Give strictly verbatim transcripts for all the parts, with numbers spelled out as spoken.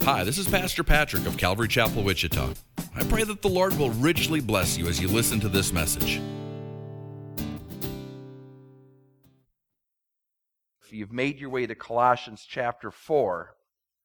Hi, this is Pastor Patrick of Calvary Chapel, Wichita. I pray that the Lord will richly bless you as you listen to this message. If you've made your way to Colossians chapter four,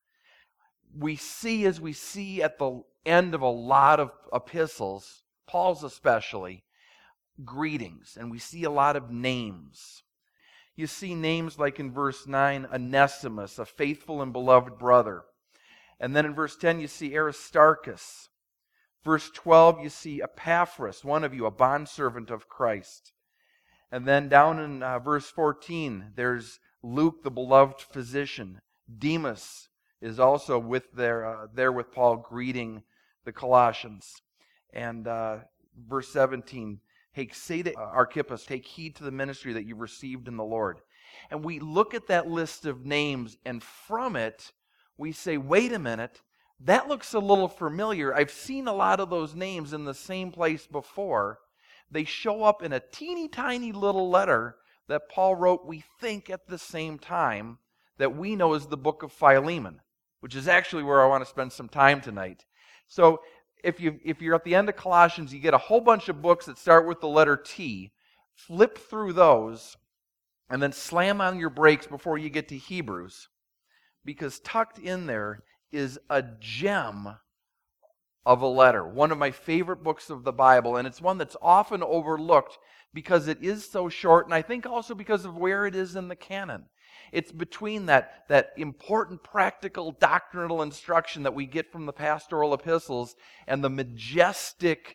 we see as we see at the end of a lot of epistles, Paul's especially, greetings, and we see a lot of names. You see names like in verse nine, Onesimus, a faithful and beloved brother. And then in verse ten, you see Aristarchus. Verse twelve, you see Epaphras, one of you, a bondservant of Christ. And then down in uh, verse fourteen, there's Luke, the beloved physician. Demas is also with there, uh, there with Paul, greeting the Colossians. And uh, verse seventeen, hey, say to Archippus, take heed to the ministry that you've received in the Lord. And we look at that list of names, and from it, we say, wait a minute, that looks a little familiar. I've seen a lot of those names in the same place before. They show up in a teeny tiny little letter that Paul wrote, we think, at the same time that we know as the book of Philemon, which is actually where I want to spend some time tonight. So if, you, if you're at the end of Colossians, you get a whole bunch of books that start with the letter T. Flip through those and then slam on your brakes before you get to Hebrews, because tucked in there is a gem of a letter, one of my favorite books of the Bible, and it's one that's often overlooked because it is so short, and I think also because of where it is in the canon. It's between that, that important practical doctrinal instruction that we get from the pastoral epistles and the majestic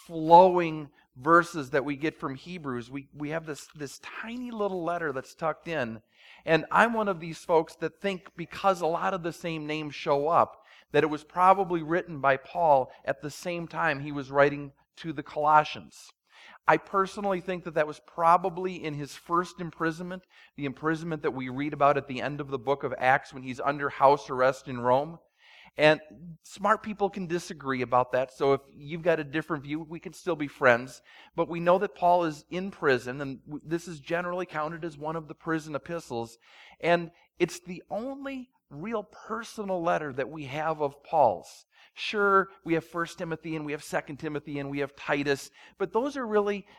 flowing verses that we get from Hebrews. We, we have this, this tiny little letter that's tucked in. And I'm one of these folks that think, because a lot of the same names show up, that it was probably written by Paul at the same time he was writing to the Colossians. I personally think that that was probably in his first imprisonment, the imprisonment that we read about at the end of the book of Acts when he's under house arrest in Rome. And smart people can disagree about that, so if you've got a different view, we can still be friends. But we know that Paul is in prison, and this is generally counted as one of the prison epistles. And it's the only real personal letter that we have of Paul's. Sure, we have First Timothy and we have Second Timothy and we have Titus, but those are really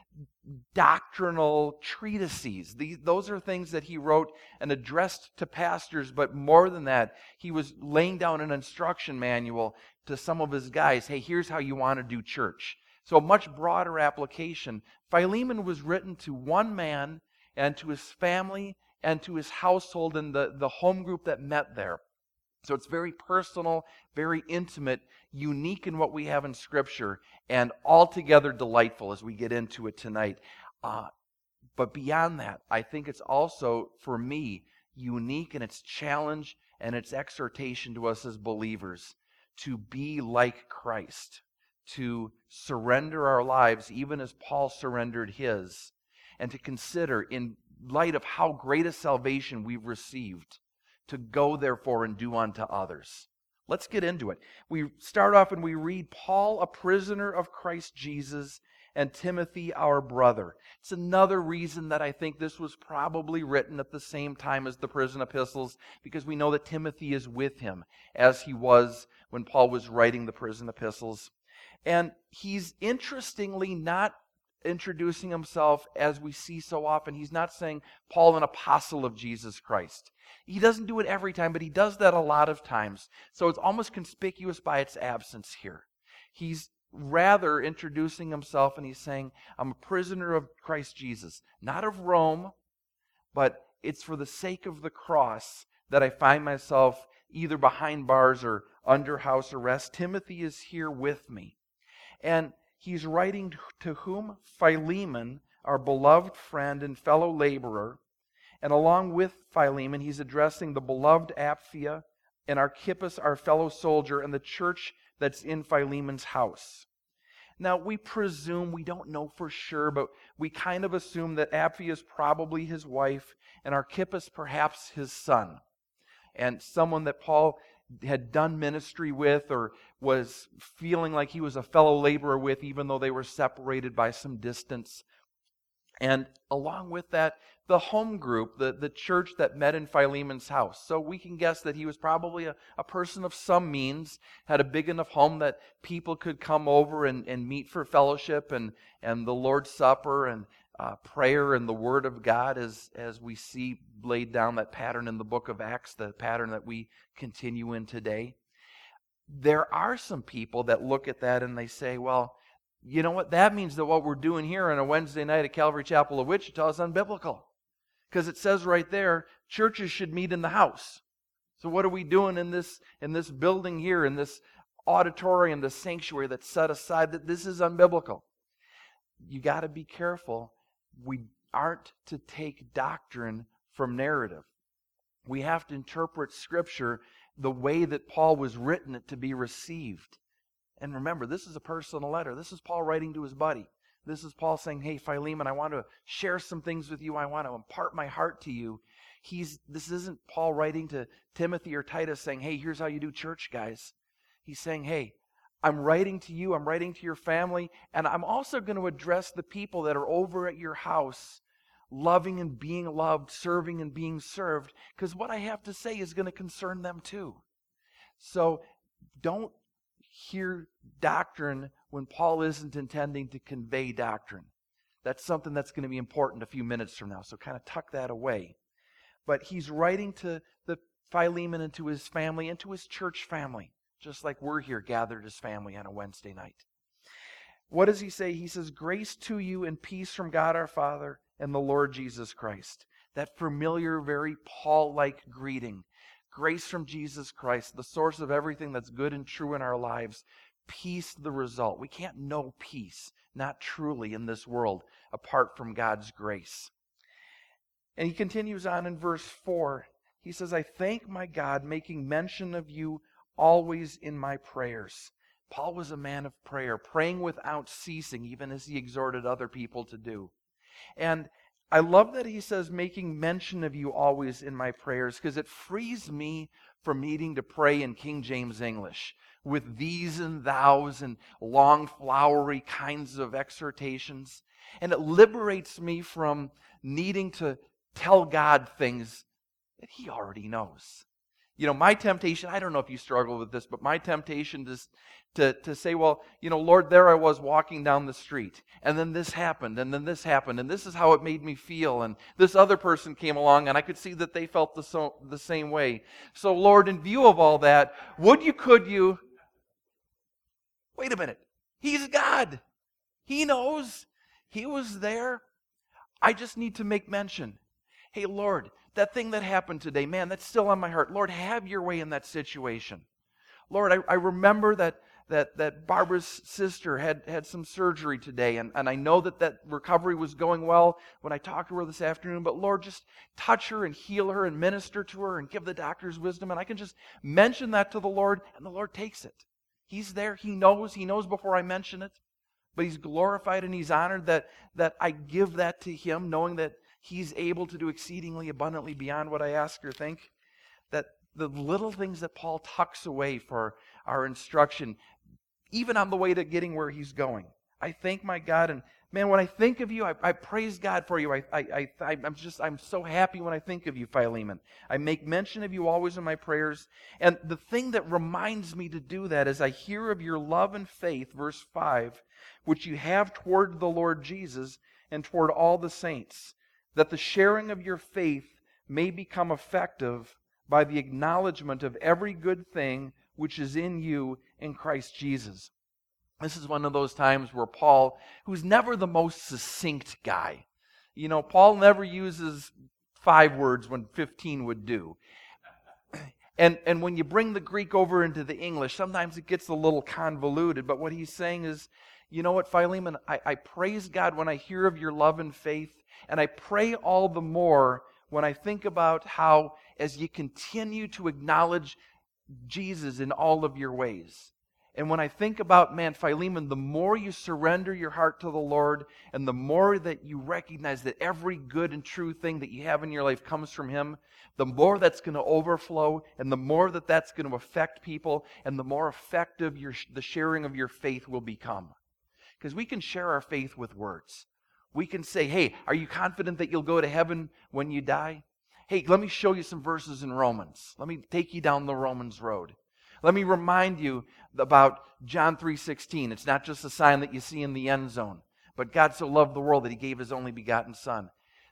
doctrinal treatises. These, those are things that he wrote and addressed to pastors, but more than that, he was laying down an instruction manual to some of his guys. Hey, here's how you want to do church. So a much broader application. Philemon was written to one man and to his family and to his household and the, the home group that met there. So it's very personal, very intimate, unique in what we have in Scripture, and altogether delightful as we get into it tonight. Uh, but beyond that, I think it's also, for me, unique in its challenge and its exhortation to us as believers to be like Christ, to surrender our lives even as Paul surrendered his, and to consider, in light of how great a salvation we've received, to go therefore and do unto others. Let's get into it. We start off and we read, Paul, a prisoner of Christ Jesus, and Timothy, our brother. It's another reason that I think this was probably written at the same time as the prison epistles, because we know that Timothy is with him, as he was when Paul was writing the prison epistles. And he's interestingly not introducing himself as we see so often. He's not saying, Paul, an apostle of Jesus Christ. He doesn't do it every time, but he does that a lot of times. So it's almost conspicuous by its absence here. He's rather introducing himself and he's saying, I'm a prisoner of Christ Jesus. Not of Rome, but it's for the sake of the cross that I find myself either behind bars or under house arrest. Timothy is here with me. And he's writing to whom? Philemon, our beloved friend and fellow laborer. And along with Philemon, he's addressing the beloved Apphia and Archippus, our fellow soldier, and the church that's in Philemon's house. Now, we presume, we don't know for sure, but we kind of assume that Apphia is probably his wife and Archippus perhaps his son, and someone that Paul had done ministry with or was feeling like he was a fellow laborer with, even though they were separated by some distance. And along with that, the home group, the, the church that met in Philemon's house. So we can guess that he was probably a, a person of some means, had a big enough home that people could come over and, and meet for fellowship and, and the Lord's Supper and uh, prayer and the Word of God as, as we see laid down that pattern in the book of Acts, the pattern that we continue in today. There are some people that look at that and they say, well, you know what? That means that what we're doing here on a Wednesday night at Calvary Chapel of Wichita is unbiblical. Because it says right there, churches should meet in the house. So what are we doing in this in this building here, in this auditorium, this sanctuary that's set aside? That this is unbiblical. You got to be careful. We aren't to take doctrine from narrative. We have to interpret Scripture the way that Paul was written it to be received. And remember, this is a personal letter. This is Paul writing to his buddy. This is Paul saying, hey, Philemon, I want to share some things with you. I want to impart my heart to you. He's. This isn't Paul writing to Timothy or Titus saying, hey, here's how you do church, guys. He's saying, hey, I'm writing to you. I'm writing to your family. And I'm also going to address the people that are over at your house, loving and being loved, serving and being served. Because what I have to say is going to concern them too. So don't hear doctrine when Paul isn't intending to convey doctrine. That's something that's going to be important a few minutes from now, so kind of tuck that away. But he's writing to the Philemon and to his family and to his church family, just like we're here gathered as family on a Wednesday night. What does he say? He says, grace to you and peace from God our Father and the Lord Jesus Christ. That familiar, very Paul-like greeting. Grace from Jesus Christ, the source of everything that's good and true in our lives. Peace the result. We can't know peace, not truly in this world, apart from God's grace. And he continues on in verse four. He says, I thank my God, making mention of you always in my prayers. Paul was a man of prayer, praying without ceasing, even as he exhorted other people to do. And I love that he says, making mention of you always in my prayers, because it frees me from needing to pray in King James English with these and thous and long, flowery kinds of exhortations. And it liberates me from needing to tell God things that He already knows. You know, my temptation, I don't know if you struggle with this, but my temptation is to, to say, well, you know, Lord, there I was walking down the street, and then this happened, and then this happened, and this is how it made me feel, and this other person came along, and I could see that they felt the, so, the same way. So, Lord, in view of all that, would you, could you, wait a minute, He's God. He knows. He was there. I just need to make mention. Hey, Lord, that thing that happened today, man, that's still on my heart. Lord, have your way in that situation. Lord, I, I remember that, that, that Barbara's sister had, had some surgery today, and, and I know that that recovery was going well when I talked to her this afternoon, but Lord, just touch her and heal her and minister to her and give the doctors wisdom, and I can just mention that to the Lord, and the Lord takes it. He's there. He knows. He knows before I mention it, but He's glorified and He's honored that, that I give that to Him, knowing that He's able to do exceedingly abundantly beyond what I ask or think. That the little things that Paul tucks away for our instruction, even on the way to getting where he's going. I thank my God, and man, when I think of you, I, I praise God for you. I, I, I, I'm just, I'm so happy when I think of you, Philemon. I make mention of you always in my prayers. And the thing that reminds me to do that is I hear of your love and faith, verse five, which you have toward the Lord Jesus and toward all the saints, that the sharing of your faith may become effective by the acknowledgement of every good thing which is in you in Christ Jesus. This is one of those times where Paul, who's never the most succinct guy, you know, Paul never uses five words when fifteen would do. And, and when you bring the Greek over into the English, sometimes it gets a little convoluted, but what he's saying is, you know what, Philemon, I, I praise God when I hear of your love and faith, and I pray all the more when I think about how, as you continue to acknowledge Jesus in all of your ways. And when I think about, man, Philemon, the more you surrender your heart to the Lord, and the more that you recognize that every good and true thing that you have in your life comes from Him, the more that's going to overflow, and the more that that's going to affect people, and the more effective your, the sharing of your faith will become. Because we can share our faith with words. We can say, hey, are you confident that you'll go to heaven when you die? Hey, let me show you some verses in Romans. Let me take you down the Romans road. Let me remind you about John three sixteen. It's not just a sign that you see in the end zone, but God so loved the world that he gave his only begotten Son.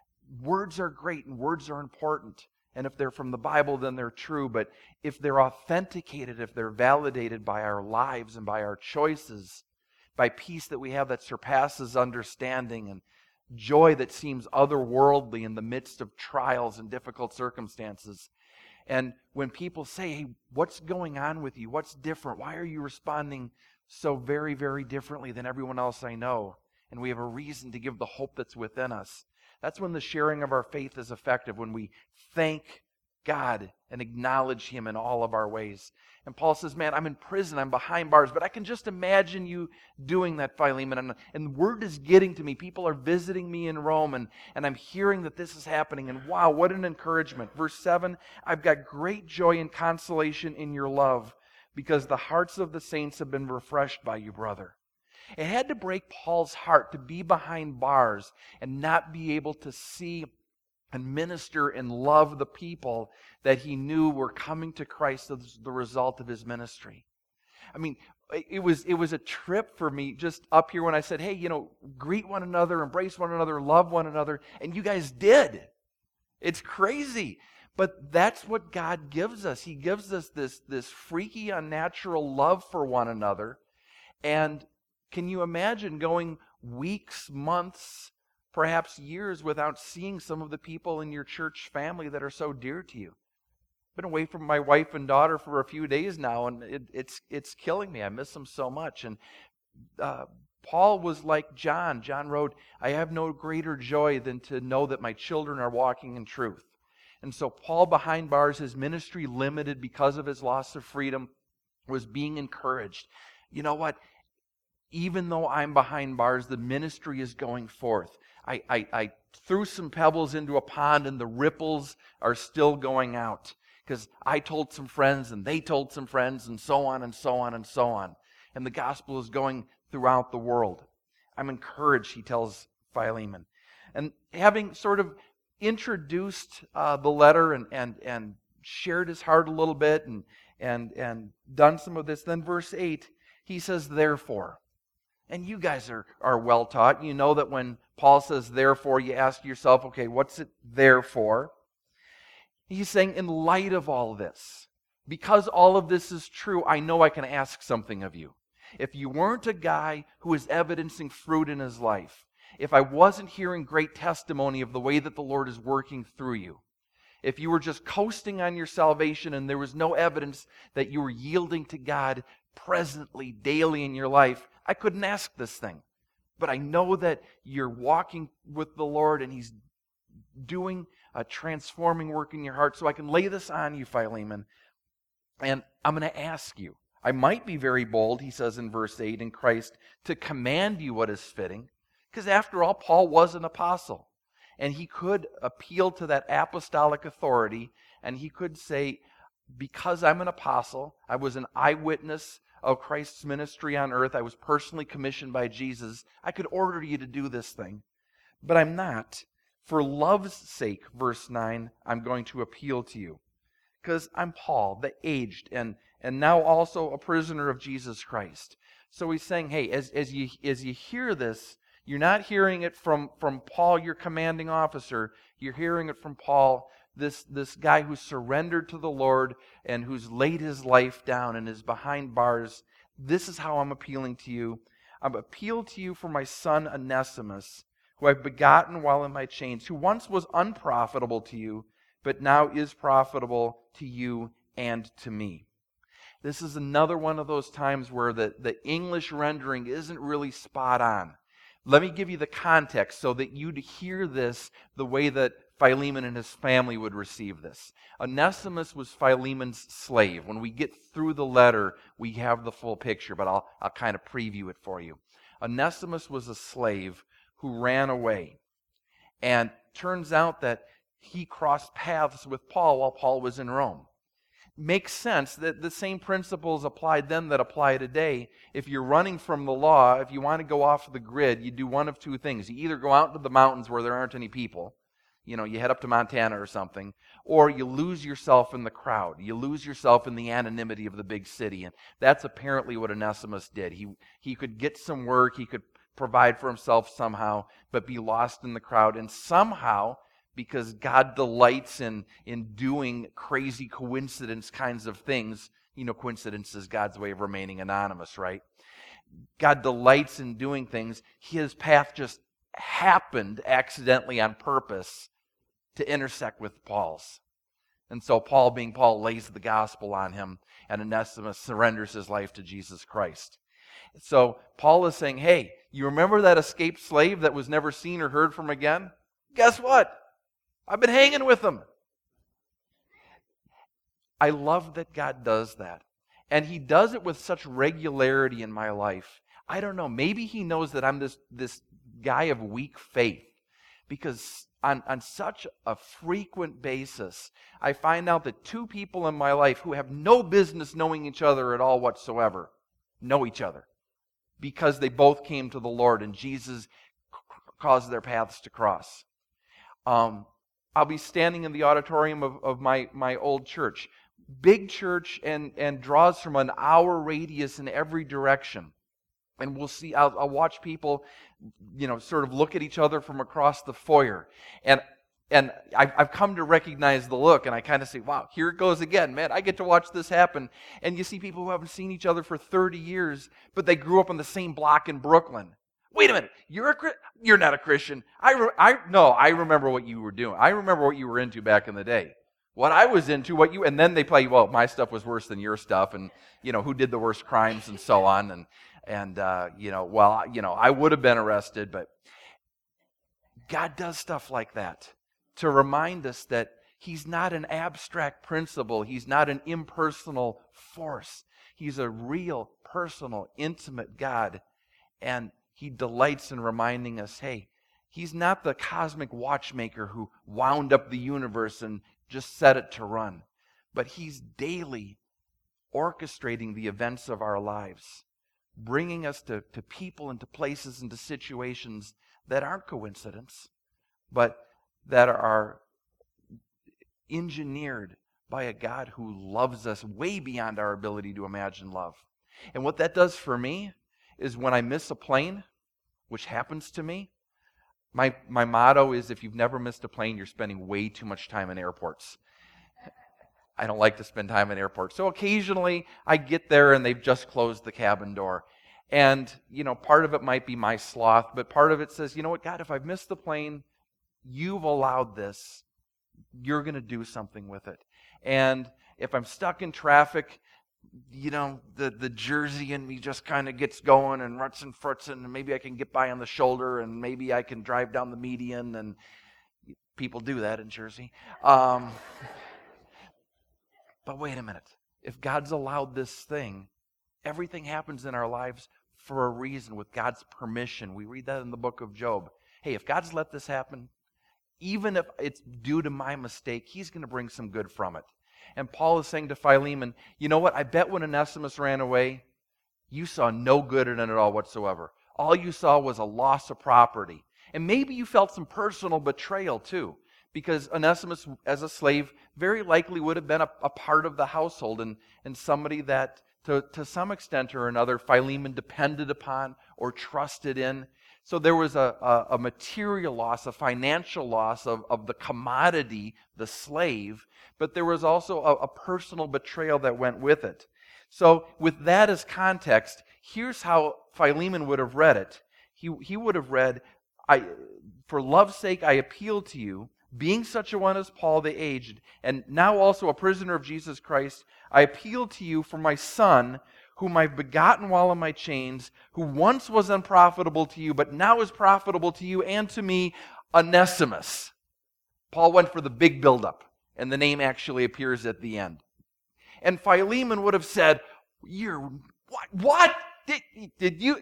Words are great and words are important. And if they're from the Bible, then they're true. But if they're authenticated, if they're validated by our lives and by our choices, by peace that we have that surpasses understanding and joy that seems otherworldly in the midst of trials and difficult circumstances. And when people say, hey, what's going on with you? What's different? Why are you responding so very, very differently than everyone else I know? And we have a reason to give the hope that's within us. That's when the sharing of our faith is effective, when we thank God and acknowledge him in all of our ways. And Paul says, man, I'm in prison, I'm behind bars, but I can just imagine you doing that, Philemon. And, and word is getting to me. People are visiting me in Rome, and, and I'm hearing that this is happening. And wow, what an encouragement. Verse seven, I've got great joy and consolation in your love, because the hearts of the saints have been refreshed by you, brother. It had to break Paul's heart to be behind bars and not be able to see and minister and love the people that he knew were coming to Christ as the result of his ministry. I mean, it was it was a trip for me just up here when I said, hey, you know, greet one another, embrace one another, love one another, and you guys did. It's crazy. But that's what God gives us. He gives us this, this freaky, unnatural love for one another. And can you imagine going weeks, months, perhaps years without seeing some of the people in your church family that are so dear to you? I've been away from my wife and daughter for a few days now, and it, it's it's killing me. I miss them so much. And uh, Paul was like John. John wrote, I have no greater joy than to know that my children are walking in truth. And so Paul, behind bars, his ministry limited because of his loss of freedom, was being encouraged. You know what? Even though I'm behind bars, the ministry is going forth. I, I, I threw some pebbles into a pond and the ripples are still going out. Because I told some friends and they told some friends and so on and so on and so on. And the gospel is going throughout the world. I'm encouraged, he tells Philemon. And having sort of introduced uh, the letter and, and, and shared his heart a little bit and, and, and done some of this, then verse eight, he says, therefore. And you guys are, are well taught. You know that when Paul says therefore, you ask yourself, okay, what's it there for? He's saying, in light of all this, because all of this is true, I know I can ask something of you. If you weren't a guy who is evidencing fruit in his life, if I wasn't hearing great testimony of the way that the Lord is working through you, if you were just coasting on your salvation and there was no evidence that you were yielding to God presently, daily in your life, I couldn't ask this thing. But I know that you're walking with the Lord and he's doing a transforming work in your heart. So I can lay this on you, Philemon. And I'm going to ask you. I might be very bold, he says in verse eight, in Christ, to command you what is fitting. Because after all, Paul was an apostle. And he could appeal to that apostolic authority. And he could say, because I'm an apostle, I was an eyewitness of Christ's ministry on earth, I was personally commissioned by Jesus, I could order you to do this thing. But I'm not. For love's sake, verse nine, I'm going to appeal to you. Because I'm Paul, the aged, and, and now also a prisoner of Jesus Christ. So he's saying, hey, as, as, you, as you hear this, you're not hearing it from, from Paul, your commanding officer. You're hearing it from Paul, this, this guy who's surrendered to the Lord and who's laid his life down and is behind bars. This is how I'm appealing to you. I'm appealed to you for my son Onesimus, who I've begotten while in my chains, who once was unprofitable to you, but now is profitable to you and to me. This is another one of those times where the, the English rendering isn't really spot on. Let me give you the context so that you'd hear this the way that Philemon and his family would receive this. Onesimus was Philemon's slave. When we get through the letter, we have the full picture, but I'll, I'll kind of preview it for you. Onesimus was a slave who ran away. And turns out that he crossed paths with Paul while Paul was in Rome. makes sense that the same principles applied then that apply today. If you're running from the law, if you want to go off the grid, you do one of two things. You either go out into the mountains where there aren't any people, you know, you head up to Montana or something, or you lose yourself in the crowd. You lose yourself in the anonymity of the big city. And that's apparently what Onesimus did. He, he could get some work, he could provide for himself somehow, but be lost in the crowd. And somehow, because God delights in, in doing crazy coincidence kinds of things. You know, coincidence is God's way of remaining anonymous, right? God delights in doing things. His path just happened accidentally on purpose to intersect with Paul's. And so Paul, being Paul, lays the gospel on him, and Onesimus surrenders his life to Jesus Christ. So Paul is saying, hey, you remember that escaped slave that was never seen or heard from again? Guess what? I've been hanging with them. I love that God does that. And He does it with such regularity in my life. I don't know, maybe He knows that I'm this, this guy of weak faith. Because on, on such a frequent basis, I find out that two people in my life who have no business knowing each other at all whatsoever know each other. Because they both came to the Lord and Jesus caused their paths to cross. Um, I'll be standing in the auditorium of, of my, my old church. Big church and, and draws from an hour radius in every direction. And we'll see, I'll, I'll watch people, you know, sort of look at each other from across the foyer. And and I've, I've come to recognize the look, and I kind of say, wow, here it goes again, man. I get to watch this happen. And you see people who haven't seen each other for thirty years, but they grew up on the same block in Brooklyn. Wait a minute, you're a you're not a Christian. I, re- I no, I remember what you were doing. I remember what you were into back in the day. What I was into, what you, and then they play, well, my stuff was worse than your stuff, and, you know, who did the worst crimes and so on, and, and uh, you know, well, you know, I would have been arrested, but God does stuff like that to remind us that He's not an abstract principle. He's not an impersonal force. He's a real, personal, intimate God, and He delights in reminding us, hey, He's not the cosmic watchmaker who wound up the universe and just set it to run. But He's daily orchestrating the events of our lives, bringing us to, to people and to places and to situations that aren't coincidence, but that are engineered by a God who loves us way beyond our ability to imagine love. And what that does for me is when I miss a plane, which happens to me, my my motto is, if you've never missed a plane, you're spending way too much time in airports. I don't like to spend time in airports. So occasionally I get there and they've just closed the cabin door. And, you know, part of it might be my sloth, but part of it says, you know what, God, if I've missed the plane, You've allowed this. You're going to do something with it. And if I'm stuck in traffic, you know, the, the Jersey in me just kind of gets going and ruts and fruts, and maybe I can get by on the shoulder, and maybe I can drive down the median, and people do that in Jersey. Um, but wait a minute. If God's allowed this thing, everything happens in our lives for a reason, with God's permission. We read that in the book of Job. Hey, if God's let this happen, even if it's due to my mistake, He's going to bring some good from it. And Paul is saying to Philemon, you know what? I bet when Onesimus ran away, you saw no good in it at all whatsoever. All you saw was a loss of property. And maybe you felt some personal betrayal too, because Onesimus, as a slave, very likely would have been a, a part of the household and, and somebody that, to, to some extent or another, Philemon depended upon or trusted in. So there was a, a, a material loss, a financial loss of, of the commodity, the slave, but there was also a, a personal betrayal that went with it. So with that as context, here's how Philemon would have read it. He, he would have read, I, for love's sake I appeal to you, being such a one as Paul the aged, and now also a prisoner of Jesus Christ, I appeal to you for my son, whom I've begotten while in my chains, who once was unprofitable to you, but now is profitable to you and to me, Onesimus. Paul went for the big buildup, and the name actually appears at the end. And Philemon would have said, "You're what? What did, did you?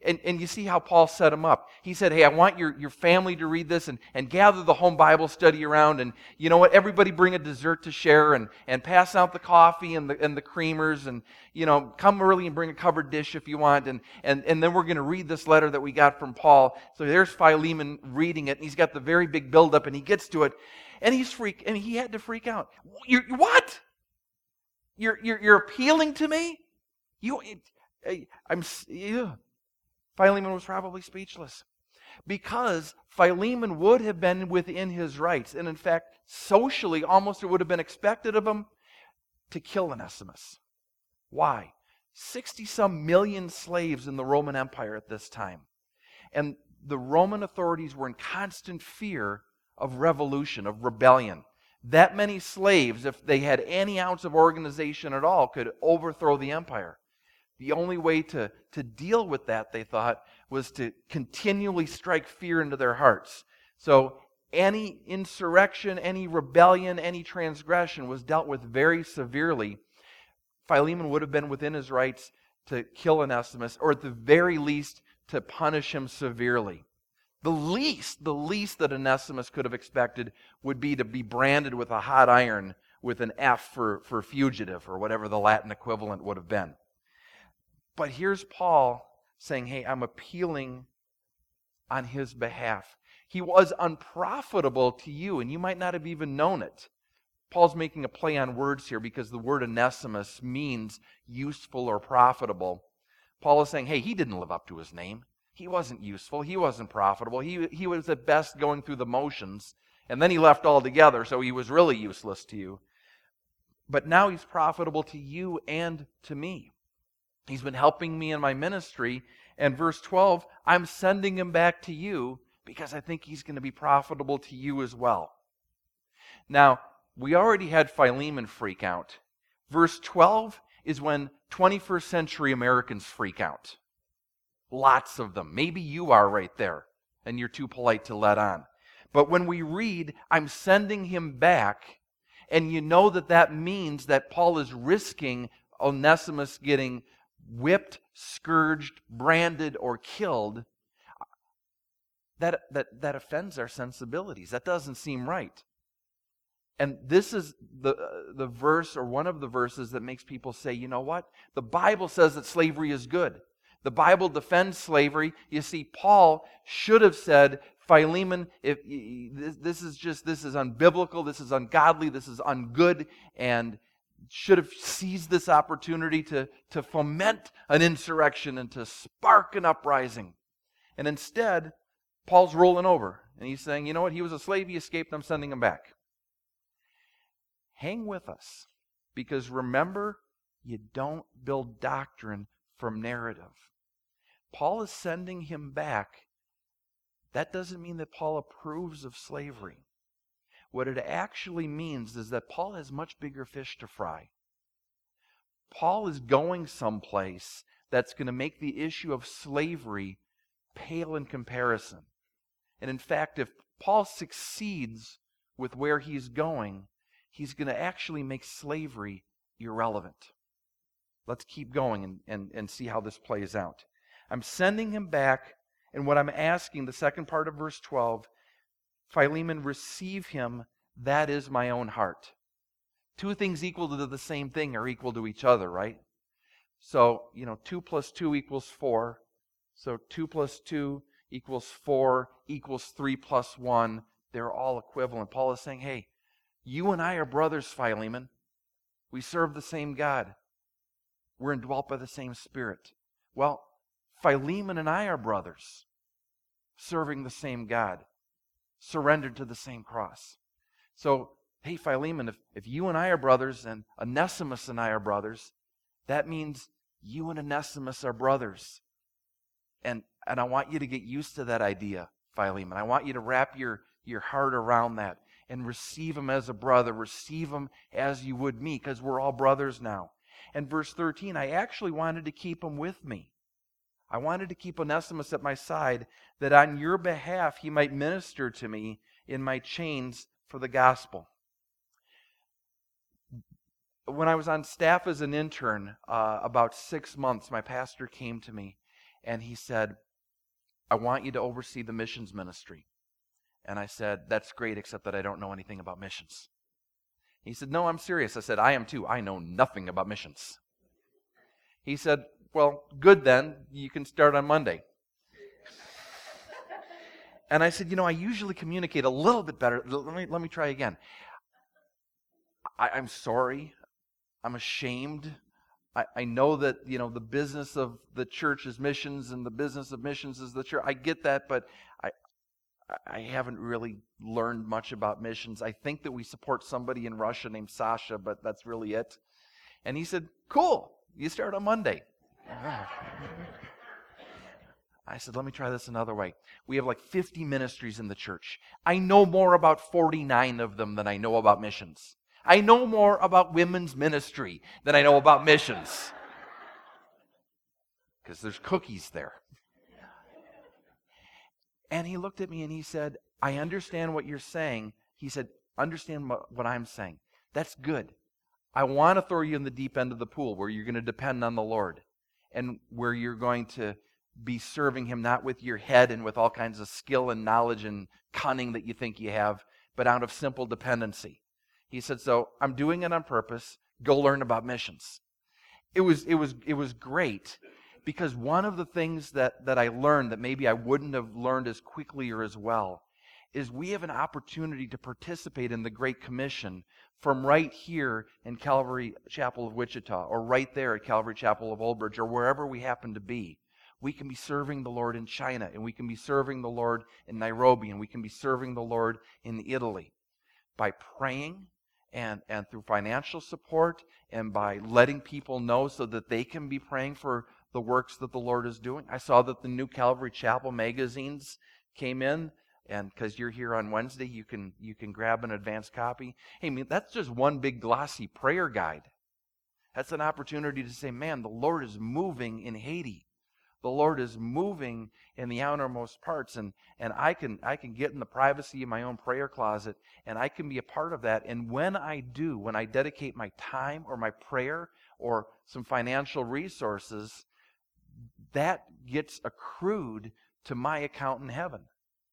And, and you see how Paul set him up. He said, hey, I want your, your family to read this and, and gather the home Bible study around. And you know what? Everybody bring a dessert to share and, and pass out the coffee and the, and the creamers. And, you know, come early and bring a covered dish if you want. And, and, and then we're going to read this letter that we got from Paul. So there's Philemon reading it. And he's got the very big buildup and he gets to it. And he's freak, and he had to freak out. You're, what? You're, you're, you're appealing to me? You, it, I'm, yeah. Philemon was probably speechless because Philemon would have been within his rights. And in fact, socially, almost it would have been expected of him to kill Onesimus. Why? sixty-some million slaves in the Roman Empire at this time. And the Roman authorities were in constant fear of revolution, of rebellion. That many slaves, if they had any ounce of organization at all, could overthrow the empire. The only way to, to deal with that, they thought, was to continually strike fear into their hearts. So any insurrection, any rebellion, any transgression was dealt with very severely. Philemon would have been within his rights to kill Onesimus, or at the very least, to punish him severely. The least, the least that Onesimus could have expected would be to be branded with a hot iron with an F for, for fugitive, or whatever the Latin equivalent would have been. But here's Paul saying, hey, I'm appealing on his behalf. He was unprofitable to you, and you might not have even known it. Paul's making a play on words here because the word Onesimus means useful or profitable. Paul is saying, hey, he didn't live up to his name. He wasn't useful. He wasn't profitable. He, he was at best going through the motions, and then he left altogether, so he was really useless to you. But now he's profitable to you and to me. He's been helping me in my ministry. And verse twelve, I'm sending him back to you because I think he's going to be profitable to you as well. Now, we already had Philemon freak out. Verse twelve is when twenty-first century Americans freak out. Lots of them. Maybe you are right there, and you're too polite to let on. But when we read, I'm sending him back, and you know that that means that Paul is risking Onesimus getting whipped, scourged, branded, or killed, that, that, that offends our sensibilities. That doesn't seem right. And this is the, uh, the verse, or one of the verses, that makes people say, you know what? The Bible says that slavery is good. The Bible defends slavery. You see, Paul should have said, Philemon, if this, this is just, this is unbiblical, this is ungodly, this is ungood, and should have seized this opportunity to, to foment an insurrection and to spark an uprising. And instead, Paul's rolling over. And he's saying, you know what? He was a slave, he escaped, I'm sending him back. Hang with us. Because remember, you don't build doctrine from narrative. Paul is sending him back. That doesn't mean that Paul approves of slavery. What it actually means is that Paul has much bigger fish to fry. Paul is going someplace that's going to make the issue of slavery pale in comparison. And in fact, if Paul succeeds with where he's going, he's going to actually make slavery irrelevant. Let's keep going and, and, and see how this plays out. I'm sending him back, and what I'm asking, the second part of verse twelve, Philemon, receive him, that is my own heart. Two things equal to the same thing are equal to each other, right? So, you know, two plus two equals four. So two plus two equals four, equals three plus one. They're all equivalent. Paul is saying, hey, you and I are brothers, Philemon. We serve the same God. We're indwelt by the same Spirit. Well, Philemon and I are brothers, serving the same God, surrendered to the same cross. So, hey, Philemon, if, if you and I are brothers and Onesimus and I are brothers, that means you and Onesimus are brothers. And, and I want you to get used to that idea, Philemon. I want you to wrap your, your heart around that and receive him as a brother. Receive him as you would me, because we're all brothers now. And verse thirteen, I actually wanted to keep him with me. I wanted to keep Onesimus at my side, that on your behalf he might minister to me in my chains for the gospel. When I was on staff as an intern, uh, about six months, my pastor came to me And he said, I want you to oversee the missions ministry. And I said, that's great, except that I don't know anything about missions. He said, no, I'm serious. I said, I am too. I know nothing about missions. He said, well, good then. You can start on Monday. And I said, you know, I usually communicate a little bit better. Let me, let me try again. I, I'm sorry. I'm ashamed. I, I know that, you know, the business of the church is missions and the business of missions is the church. I get that, but I, I haven't really learned much about missions. I think that we support somebody in Russia named Sasha, but that's really it. And he said, cool, you start on Monday. I said, let me try this another way. We have like fifty ministries in the church. I know more about forty-nine of them than I know about missions. I know more about women's ministry than I know about missions. Because there's cookies there. And he looked at me and he said, I understand what you're saying. He said, understand what I'm saying. That's good. I want to throw you in the deep end of the pool where you're going to depend on the Lord and where you're going to be serving Him not with your head and with all kinds of skill and knowledge and cunning that you think you have, but out of simple dependency. He said, so I'm doing it on purpose. Go learn about missions. It was, it was, it was great because one of the things that, that I learned that maybe I wouldn't have learned as quickly or as well is we have an opportunity to participate in the Great Commission from right here in Calvary Chapel of Wichita or right there at Calvary Chapel of Old Bridge or wherever we happen to be. We can be serving the Lord in China, and we can be serving the Lord in Nairobi, and we can be serving the Lord in Italy by praying and, and through financial support and by letting people know so that they can be praying for the works that the Lord is doing. I saw that the new Calvary Chapel magazines came in, and because you're here on Wednesday, you can you can grab an advance copy. Hey, I mean, that's just one big glossy prayer guide. That's an opportunity to say, man, the Lord is moving in Haiti. The Lord is moving in the outermost parts, and, and I can I can get in the privacy of my own prayer closet, and I can be a part of that. And when I do, when I dedicate my time or my prayer or some financial resources, that gets accrued to my account in heaven.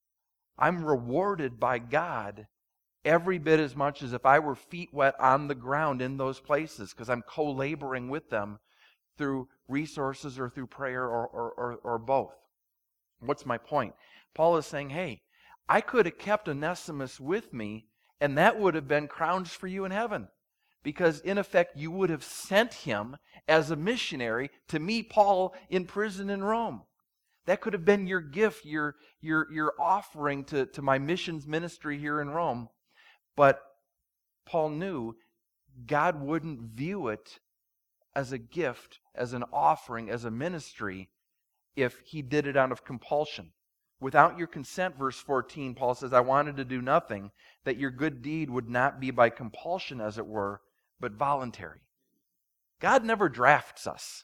I'm rewarded by God every bit as much as if I were feet wet on the ground in those places, because I'm co-laboring with them through resources or through prayer or, or, or, or both. What's my point? Paul is saying, hey, I could have kept Onesimus with me, and that would have been crowns for you in heaven. Because in effect, you would have sent him as a missionary to meet Paul in prison in Rome. That could have been your gift, your, your, your offering to, to my missions ministry here in Rome. But Paul knew God wouldn't view it as a gift, as an offering, as a ministry, if he did it out of compulsion. Without your consent, verse fourteen, Paul says, I wanted to do nothing, that your good deed would not be by compulsion, as it were, but voluntary. God never drafts us.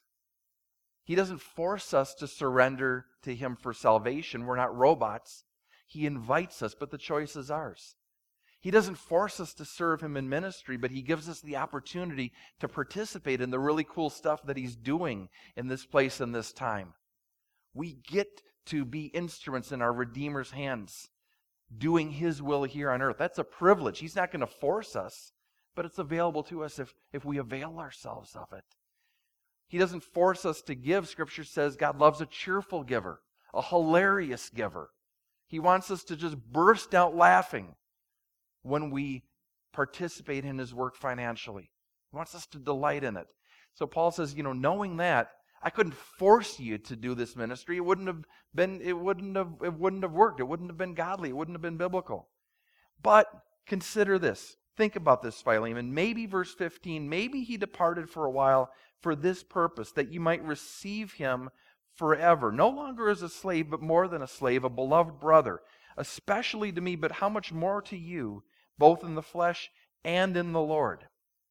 He doesn't force us to surrender to Him for salvation. We're not robots. He invites us, but the choice is ours. He doesn't force us to serve Him in ministry, but He gives us the opportunity to participate in the really cool stuff that He's doing in this place and this time. We get to be instruments in our Redeemer's hands, doing His will here on earth. That's a privilege. He's not going to force us, but it's available to us if, if we avail ourselves of it. He doesn't force us to give. Scripture says God loves a cheerful giver, a hilarious giver. He wants us to just burst out laughing when we participate in His work financially. He wants us to delight in it. So Paul says, you know, knowing that, I couldn't force you to do this ministry. It wouldn't have been, it wouldn't have, it wouldn't have worked. It wouldn't have been godly. It wouldn't have been biblical. But consider this. Think about this, Philemon. Maybe verse fifteen, maybe he departed for a while for this purpose, that you might receive him forever. No longer as a slave, but more than a slave, a beloved brother, especially to me, but how much more to you, both in the flesh and in the Lord.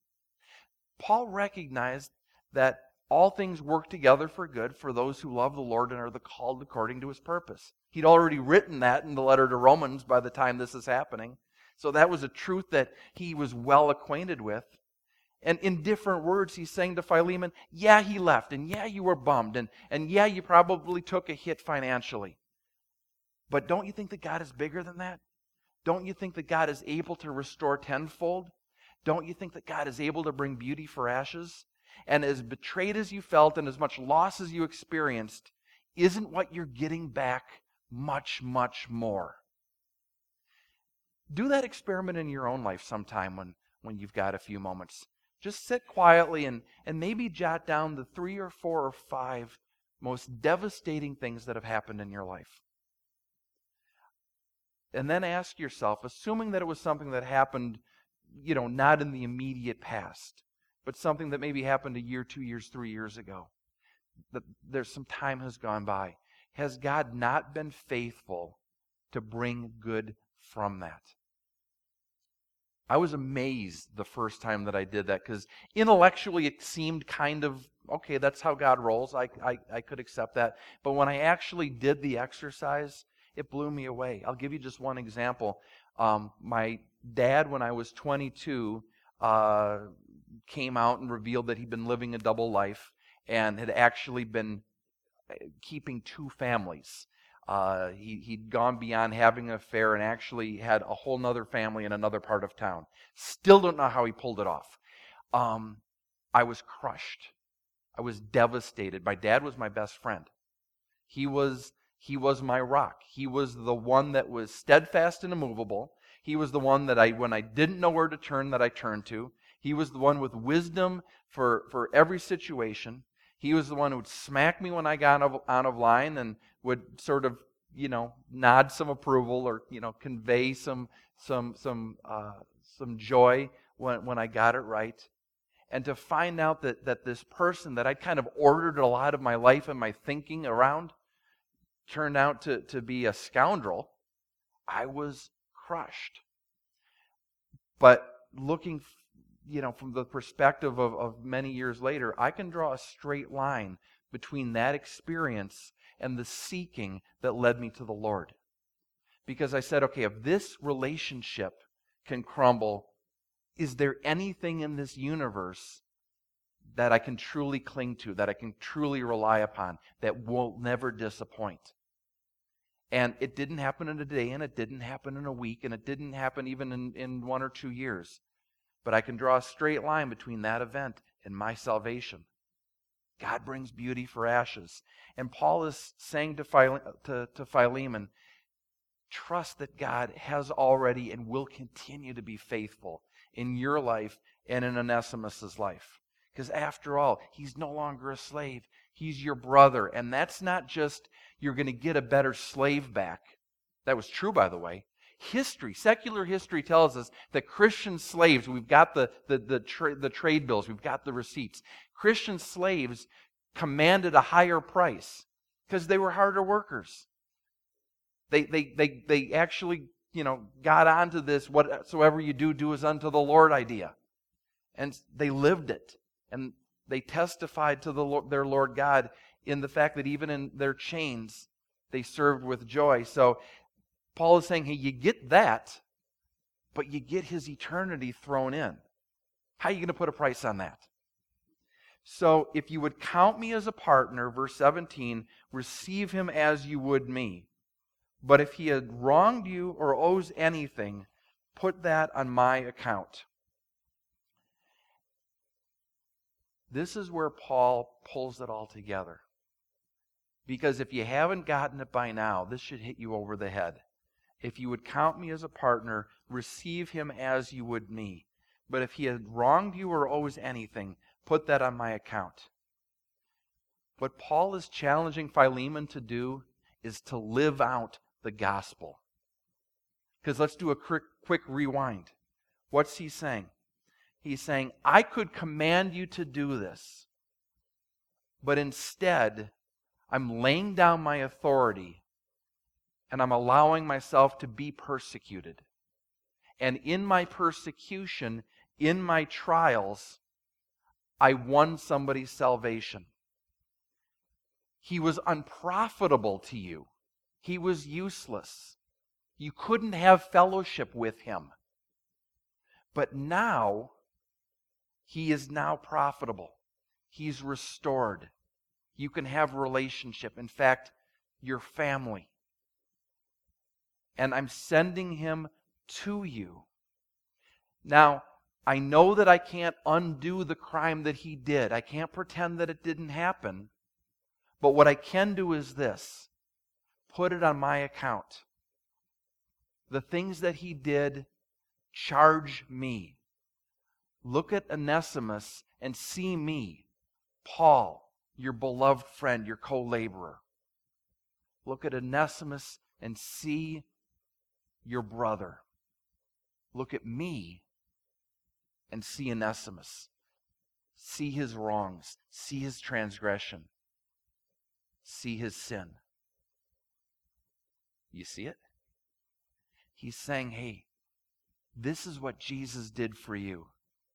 Paul recognized that all things work together for good for those who love the Lord and are the called according to His purpose. He'd already written that in the letter to Romans by the time this is happening. So that was a truth that he was well acquainted with. And in different words, he's saying to Philemon, yeah, he left, and yeah, you were bummed, and, and yeah, you probably took a hit financially. But don't you think that God is bigger than that? Don't you think that God is able to restore tenfold? Don't you think that God is able to bring beauty for ashes? And as betrayed as you felt and as much loss as you experienced, isn't what you're getting back much, much more? Do that experiment in your own life sometime when, when you've got a few moments. Just sit quietly and, and maybe jot down the three or four or five most devastating things that have happened in your life. And then ask yourself, assuming that it was something that happened, you know, not in the immediate past, but something that maybe happened a year, two years, three years ago, that there's some time has gone by. Has God not been faithful to bring good from that? I was amazed the first time that I did that, because intellectually it seemed kind of, okay, that's how God rolls. I, I, I could accept that. But when I actually did the exercise, it blew me away. I'll give you just one example. Um, my dad, when I was twenty-two, uh, came out and revealed that he'd been living a double life and had actually been keeping two families. Uh, he, he'd gone beyond having an affair and actually had a whole nother family in another part of town. Still don't know how he pulled it off. Um, I was crushed. I was devastated. My dad was my best friend. He was, he was my rock. He was the one that was steadfast and immovable. He was the one that I, when I didn't know where to turn, that I turned to. He was the one with wisdom for, for every situation. He was the one who would smack me when I got out of, out of line and would sort of, you know, nod some approval or, you know, convey some some some uh, some joy when when I got it right. And to find out that that this person that I'd kind of ordered a lot of my life and my thinking around turned out to, to be a scoundrel, I was crushed. But looking, you know, from the perspective of, of many years later, I can draw a straight line between that experience and the seeking that led me to the Lord. Because I said, okay, if this relationship can crumble, is there anything in this universe that I can truly cling to, that I can truly rely upon, that will never disappoint? And it didn't happen in a day, and it didn't happen in a week, and it didn't happen even in, in one or two years. But I can draw a straight line between that event and my salvation. God brings beauty for ashes. And Paul is saying to, Phile- to, to Philemon, trust that God has already and will continue to be faithful in your life and in Onesimus' life. Because after all, he's no longer a slave. He's your brother. And that's not just you're going to get a better slave back. That was true, by the way. History, secular history tells us that Christian slaves, we've got the, the, the, tra- the trade bills, we've got the receipts. Christian slaves commanded a higher price because they were harder workers. They, they, they, they actually, you know, got onto this whatsoever you do, do as unto the Lord idea. And they lived it. And they testified to the Lord, their Lord God in the fact that even in their chains, they served with joy. So Paul is saying, hey, you get that, but you get his eternity thrown in. How are you going to put a price on that? So if you would count me as a partner, verse seventeen, receive him as you would me. But if he had wronged you or owes anything, put that on my account. This is where Paul pulls it all together. Because if you haven't gotten it by now, this should hit you over the head. If you would count me as a partner, receive him as you would me. But if he had wronged you or owes anything, put that on my account. What Paul is challenging Philemon to do is to live out the gospel. Because let's do a quick, quick rewind. What's he saying? He's saying, I could command you to do this, but instead, I'm laying down my authority and I'm allowing myself to be persecuted. And in my persecution, in my trials, I won somebody's salvation. He was unprofitable to you. He was useless. You couldn't have fellowship with him. But now, He is now profitable. He's restored. You can have a relationship. In fact, your family. And I'm sending him to you. Now, I know that I can't undo the crime that he did. I can't pretend that it didn't happen. But what I can do is this. Put it on my account. The things that he did, charge me. Look at Onesimus and see me, Paul, your beloved friend, your co-laborer. Look at Onesimus and see your brother. Look at me and see Onesimus. See his wrongs. See his transgression. See his sin. You see it? He's saying, hey, this is what Jesus did for you.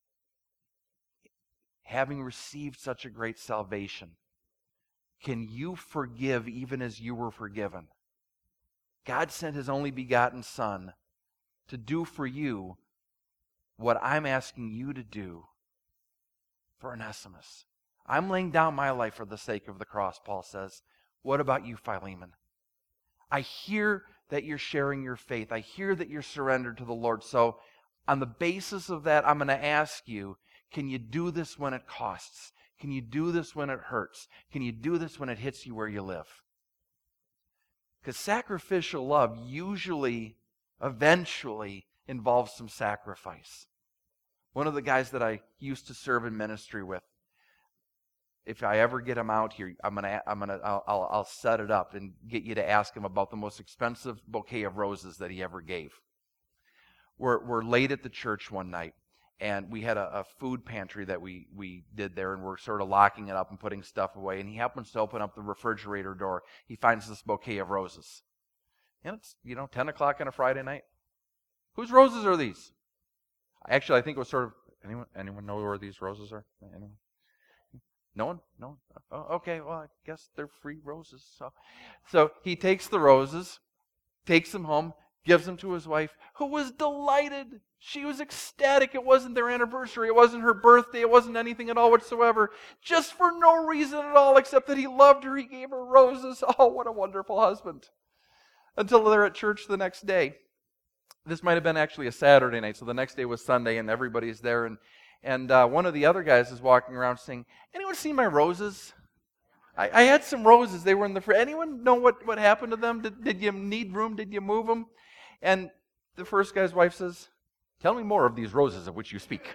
Having received such a great salvation, can you forgive even as you were forgiven? God sent his only begotten Son to do for you what I'm asking you to do for Onesimus. I'm laying down my life for the sake of the cross, Paul says. What about you, Philemon? I hear that you're sharing your faith. I hear that you're surrendered to the Lord. So on the basis of that, I'm going to ask you, can you do this when it costs? Can you do this when it hurts? Can you do this when it hits you where you live? Because sacrificial love usually, eventually, involves some sacrifice. One of the guys that I used to serve in ministry with, if I ever get him out here, I'm gonna, I'm gonna, I'll, I'll, I'll set it up and get you to ask him about the most expensive bouquet of roses that he ever gave. We're, we're late at the church one night, and we had a, a food pantry that we, we did there, and we're sort of locking it up and putting stuff away, and he happens to open up the refrigerator door. He finds this bouquet of roses. And it's, you know, ten o'clock on a Friday night. Whose roses are these? Actually, I think it was sort of, anyone, anyone know where these roses are? Anyone? No one? No one? Oh, okay, well, I guess they're free roses. So, so he takes the roses, takes them home, gives them to his wife, who was delighted. She was ecstatic. It wasn't their anniversary. It wasn't her birthday. It wasn't anything at all whatsoever. Just for no reason at all except that he loved her. He gave her roses. Oh, what a wonderful husband. Until they're at church the next day. This might have been actually a Saturday night, so the next day was Sunday, and everybody's there. And, and uh, one of the other guys is walking around saying, anyone see my roses? I, I had some roses. They were in the fridge. Anyone know what, what happened to them? Did, did you need room? Did you move them? And the first guy's wife says, tell me more of these roses of which you speak.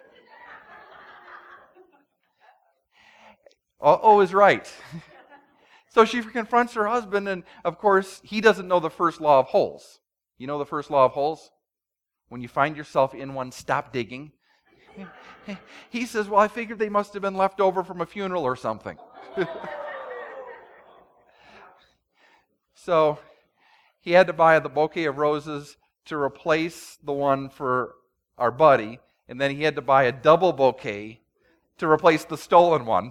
O is right. So she confronts her husband, and of course, he doesn't know the first law of holes. You know the first law of holes? When you find yourself in one, stop digging. He says, well, I figured they must have been left over from a funeral or something. So he had to buy the bouquet of roses to replace the one for our buddy, and then he had to buy a double bouquet to replace the stolen one.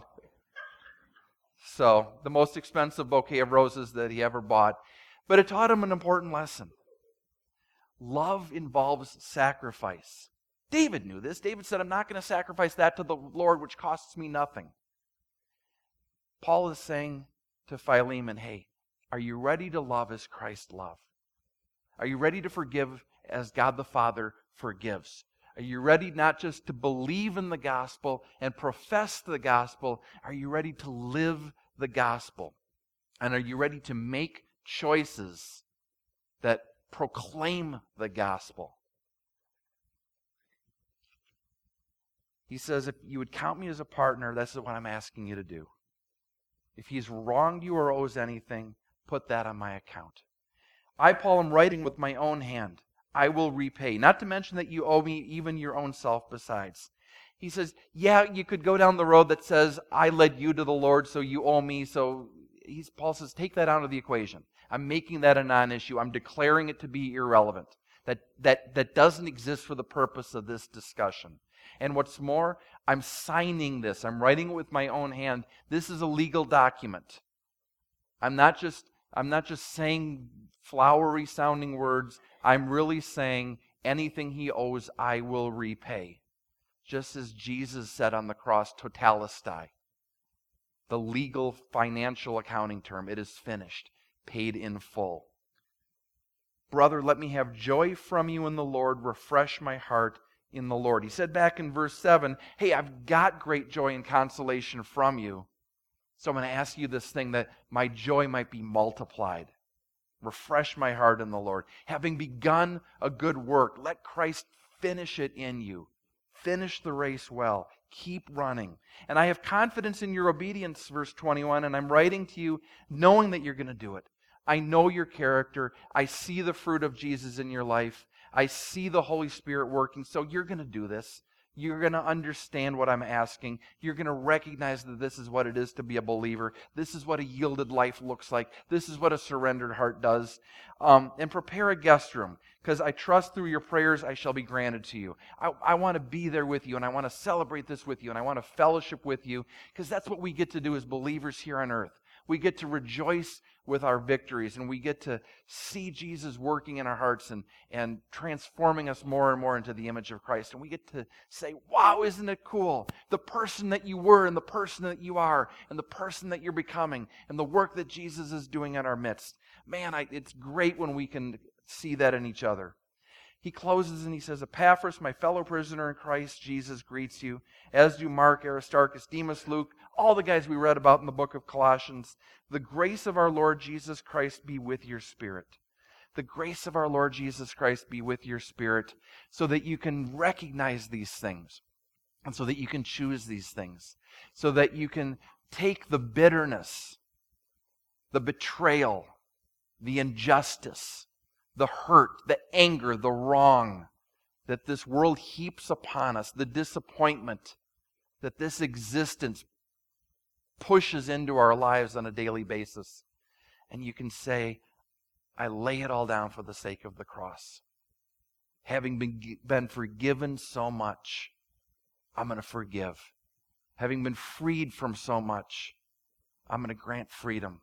So the most expensive bouquet of roses that he ever bought. But it taught him an important lesson. Love involves sacrifice. David knew this. David said, I'm not going to sacrifice that to the Lord, which costs me nothing. Paul is saying to Philemon, hey, are you ready to love as Christ loved? Are you ready to forgive as God the Father forgives? Are you ready not just to believe in the gospel and profess the gospel? Are you ready to live the gospel? And are you ready to make choices that proclaim the gospel? He says, if you would count me as a partner, that's what I'm asking you to do. If he's wronged you or owes anything, put that on my account. I, Paul, am writing with my own hand. I will repay. Not to mention that you owe me even your own self besides. He says, yeah, you could go down the road that says, I led you to the Lord, so you owe me. So he's, Paul says, take that out of the equation. I'm making that a non-issue. I'm declaring it to be irrelevant. That, that, that doesn't exist for the purpose of this discussion. And what's more, I'm signing this. I'm writing it with my own hand. This is a legal document. I'm not just, I'm not just saying flowery sounding words. I'm really saying anything he owes, I will repay. just as Jesus said on the cross, totalestai, the legal financial accounting term. It is finished, paid in full. Brother, let me have joy from you in the Lord. Refresh my heart in the Lord. He said back in verse seven, hey, I've got great joy and consolation from you. So I'm going to ask you this thing, that my joy might be multiplied. Refresh my heart in the Lord. Having begun a good work, let Christ finish it in you. Finish the race well. Keep running. And I have confidence in your obedience, verse twenty-one, and I'm writing to you knowing that you're going to do it. I know your character. I see the fruit of Jesus in your life. I see the Holy Spirit working. So you're going to do this. You're going to understand what I'm asking. You're going to recognize that this is what it is to be a believer. This is what a yielded life looks like. This is what a surrendered heart does. Um, and prepare a guest room, because I trust through your prayers I shall be granted to you. I, I want to be there with you, and I want to celebrate this with you, and I want to fellowship with you, because that's what we get to do as believers here on earth. We get to rejoice with our victories, and we get to see Jesus working in our hearts and, and transforming us more and more into the image of Christ. And we get to say, wow, isn't it cool? The person that you were and the person that you are and the person that you're becoming and the work that Jesus is doing in our midst. Man, I, it's great when we can see that in each other. He closes and he says, Epaphras, my fellow prisoner in Christ Jesus, greets you, as do Mark, Aristarchus, Demas, Luke, all the guys we read about in the book of Colossians. The grace of our Lord Jesus Christ be with your spirit. The grace of our Lord Jesus Christ be with your spirit, so that you can recognize these things, and so that you can choose these things, so that you can take the bitterness, the betrayal, the injustice, the hurt, the anger, the wrong that this world heaps upon us, the disappointment that this existence pushes into our lives on a daily basis. And you can say, I lay it all down for the sake of the cross. Having been, been forgiven so much, I'm going to forgive. Having been freed from so much, I'm going to grant freedom.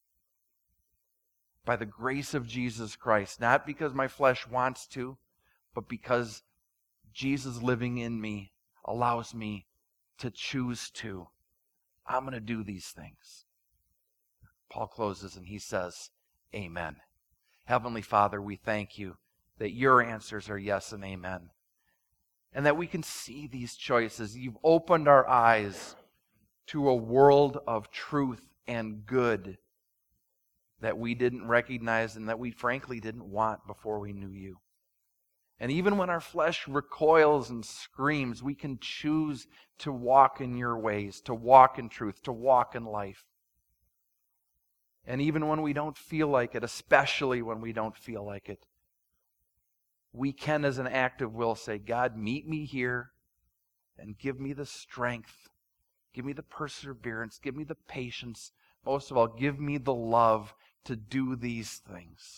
By the grace of Jesus Christ, not because my flesh wants to, but because Jesus living in me allows me to choose to. I'm going to do these things. Paul closes and he says, Amen. Heavenly Father, we thank you that your answers are yes and amen. And that we can see these choices. You've opened our eyes to a world of truth and good that we didn't recognize and that we frankly didn't want before we knew you. And even when our flesh recoils and screams, we can choose to walk in your ways, to walk in truth, to walk in life. And even when we don't feel like it, especially when we don't feel like it, we can, as an act of will, say, God, meet me here and give me the strength, give me the perseverance, give me the patience, most of all, give me the love to do these things.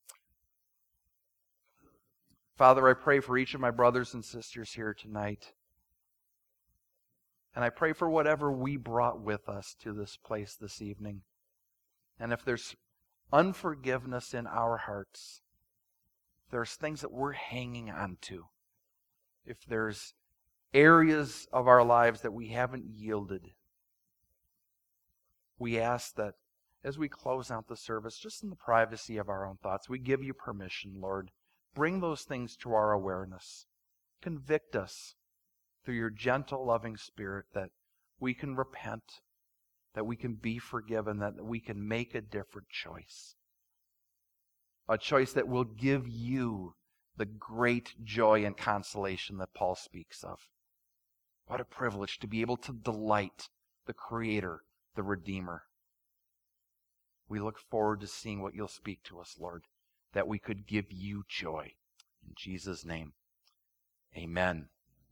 Father, I pray for each of my brothers and sisters here tonight. And I pray for whatever we brought with us to this place this evening. And if there's unforgiveness in our hearts, if there's things that we're hanging on to, if there's areas of our lives that we haven't yielded, we ask that as we close out the service, just in the privacy of our own thoughts, we give you permission, Lord. Bring those things to our awareness. Convict us through your gentle, loving Spirit that we can repent, that we can be forgiven, that we can make a different choice. A choice that will give you the great joy and consolation that Paul speaks of. What a privilege to be able to delight the Creator, the Redeemer. We look forward to seeing what you'll speak to us, Lord, that we could give you joy. In Jesus' name, amen.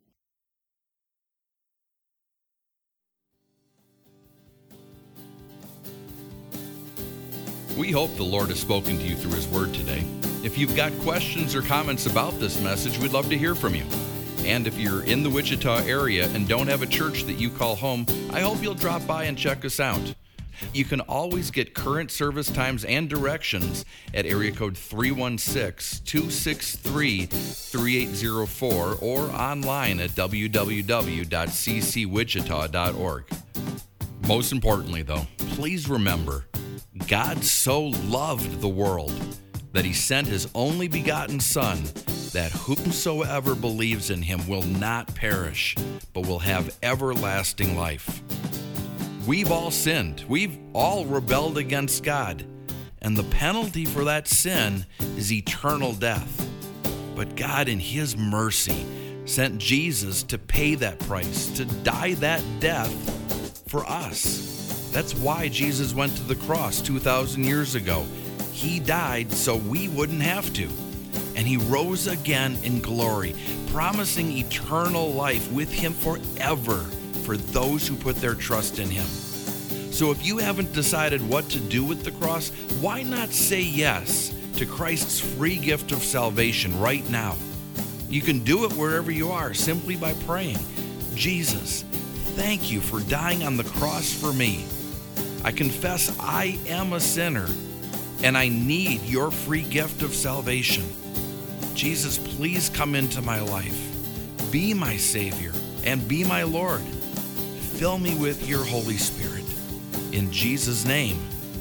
We hope the Lord has spoken to you through His Word today. If you've got questions or comments about this message, we'd love to hear from you. And if you're in the Wichita area and don't have a church that you call home, I hope you'll drop by and check us out. You can always get current service times and directions at area code three one six, two six three, three eight zero four or online at w w w dot c c wichita dot org. Most importantly, though, please remember, God so loved the world that he sent his only begotten Son, that whomsoever believes in him will not perish, but will have everlasting life. We've all sinned. We've all rebelled against God. And the penalty for that sin is eternal death. But God, in his mercy, sent Jesus to pay that price, to die that death for us. That's why Jesus went to the cross two thousand years ago. He died so we wouldn't have to. And he rose again in glory, promising eternal life with him forever for those who put their trust in him. So if you haven't decided what to do with the cross, why not say yes to Christ's free gift of salvation right now? You can do it wherever you are simply by praying, Jesus, thank you for dying on the cross for me. I confess I am a sinner and I need your free gift of salvation. Jesus, please come into my life. Be my Savior and be my Lord. Fill me with your Holy Spirit. In Jesus' name,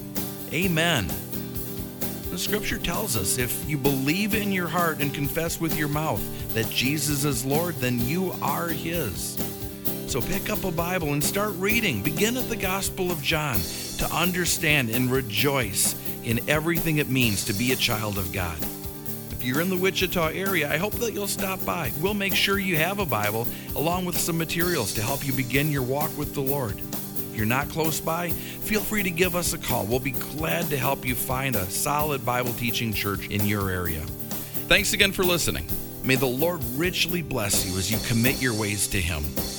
amen. The scripture tells us if you believe in your heart and confess with your mouth that Jesus is Lord, then you are his. So pick up a Bible and start reading. Begin at the Gospel of John to understand and rejoice in everything it means to be a child of God. If you're in the Wichita area, I hope that you'll stop by. We'll make sure you have a Bible along with some materials to help you begin your walk with the Lord. If you're not close by, feel free to give us a call. We'll be glad to help you find a solid Bible teaching church in your area. Thanks again for listening. May the Lord richly bless you as you commit your ways to him.